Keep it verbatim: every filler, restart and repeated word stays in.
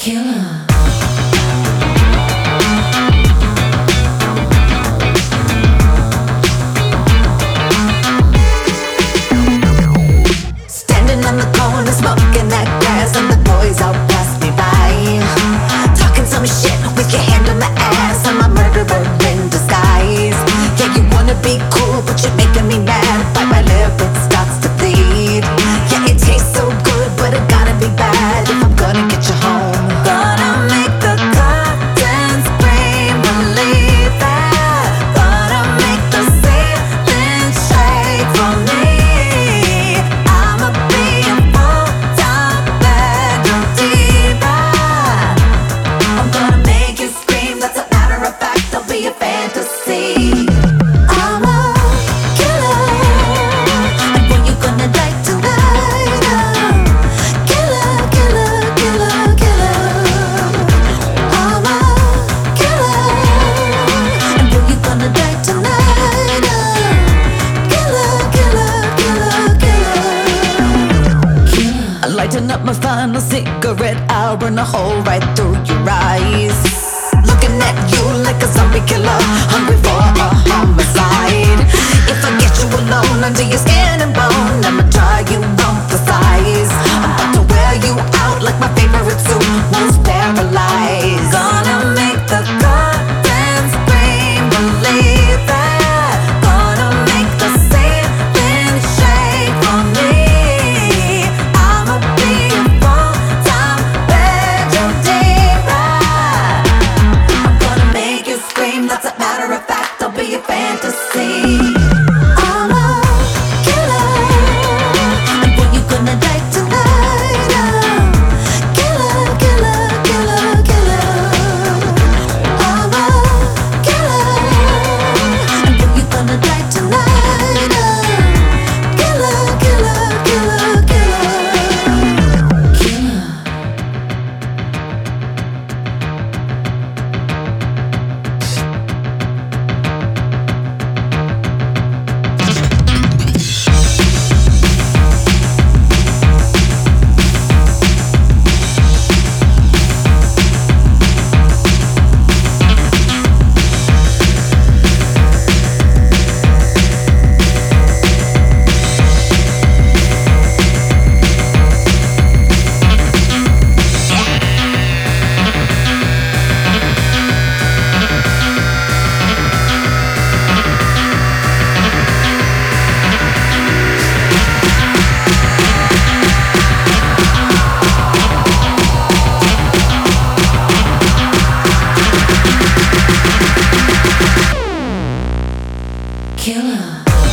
Killer. Standing on the corner, smoking that gas, and the boys all pass me by. Talking some shit with your hand on my ass. I'm a murderer in disguise. Yeah, you wanna be cool, but you're making me mad. Bite my lip, it starts to bleed. Yeah, it tastes so good, but it gotta be bad if I'm gonna get you home. Gonna make the curtains scream, believe that. Gonna make the ceiling shake for me. I'ma be a full-time bedroom diva. I'm gonna make you scream, that's a matter of fact, I'll be a fantasy. I'm a killer, and when you gonna die tonight? Killer, killer, killer, killer. I'm a killer, and when you gonna die tonight? Killer, killer, killer, killer. I lighten up my final cigarette, I'll burn a hole right through your eyes. Looking at you like a zombie killer, hungry for a homicide. If I get you alone under your skin and bone, I'ma try you on for size. I'm about to wear you out like my favorite suit was paralyzed. Gonna make the curtains scream, believe that. Gonna make the ceiling shake for me. I'ma be a full-time bedroom diva. I'm gonna make you scream, that's a matter of fact, I'll be a fantasy. I'm a killer, and when you gonna die tonight? Killer, killer, killer, killer. I'm a killer, and when you gonna die tonight? Killer, killer, killer, killer. Killer. Killer.